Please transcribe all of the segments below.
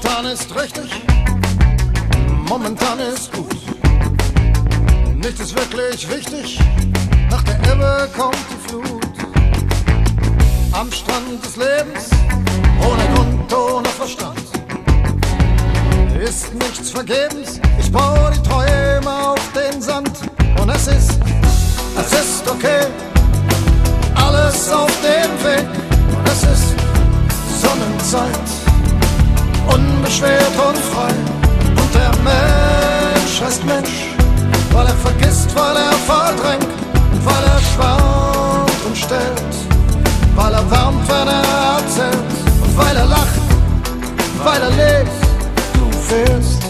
Momentan ist richtig, momentan ist gut. Nichts ist wirklich wichtig, nach der Ebbe kommt die Flut. Am Strand des Lebens, ohne Grund, ohne Verstand, ist nichts vergebens. Ich baue die Träume auf den Sand und es ist okay, alles auf dem Weg. Und es ist Sonnenzeit, unbeschwert und frei. Und der Mensch heißt Mensch, weil er vergisst, weil er verdrängt und weil er schwankt und stellt, weil er wärmt, wenn er erzählt und weil er lacht, weil er lebt. Du fehlst.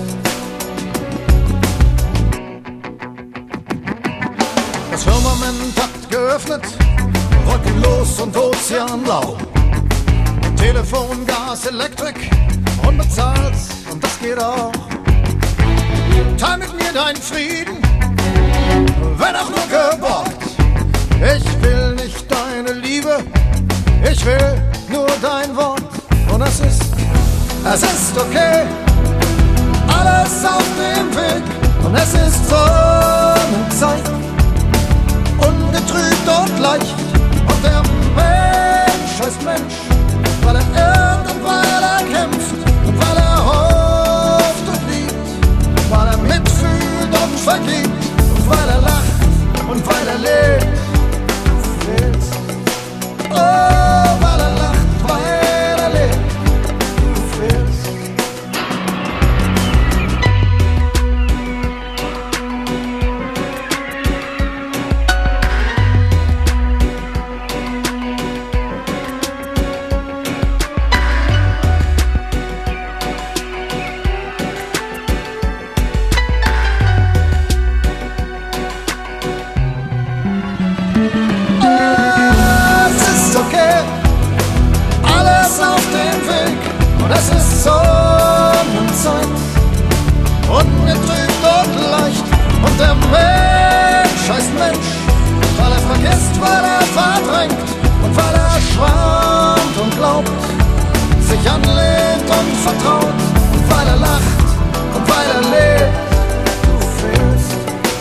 Das Firmament hat geöffnet, wolkenlos und ozeanblau. Telefon, Gas, Elektrik, unbezahlt und das geht auch. Teil mit mir deinen Frieden, wenn auch nur geborgt. Ich will nicht deine Liebe, ich will nur dein Wort. Und es ist okay, alles auf dem Weg. Und es ist Sonnenzeit, ungetrübt und leicht. Und der Mensch heißt Mensch, weil er irrt und weil er kämpft und weil er hofft und liebt, weil er mitfühlt und vergibt und weil er lacht und weil er lebt. Du fehlst. Oh, weil er lacht, weil er lebt. Du fehlst. Es ist Sonnenzeit, ungetrübt und leicht. Und der Mensch heißt Mensch, weil er vergisst, weil er verdrängt und weil er schwankt und glaubt, sich anlehnt und vertraut und weil er lacht und weil er lebt. Du fehlst.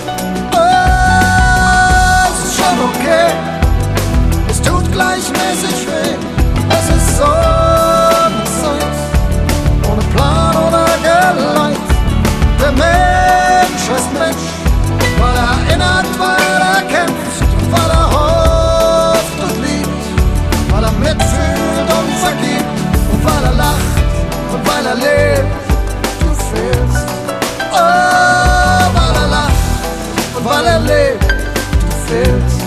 Oh, es ist schon okay, es tut gleichmäßig weh. Es ist Sonnenzeit, ohne Plan oder Geleit. Der Mensch ist Mensch, weil er erinnert, weil er kämpft und weil er hofft und liebt, weil er mitfühlt und vergibt und weil er lacht und weil er lebt. Du fehlst. Oh, weil er lacht und weil er lebt. Du fehlst.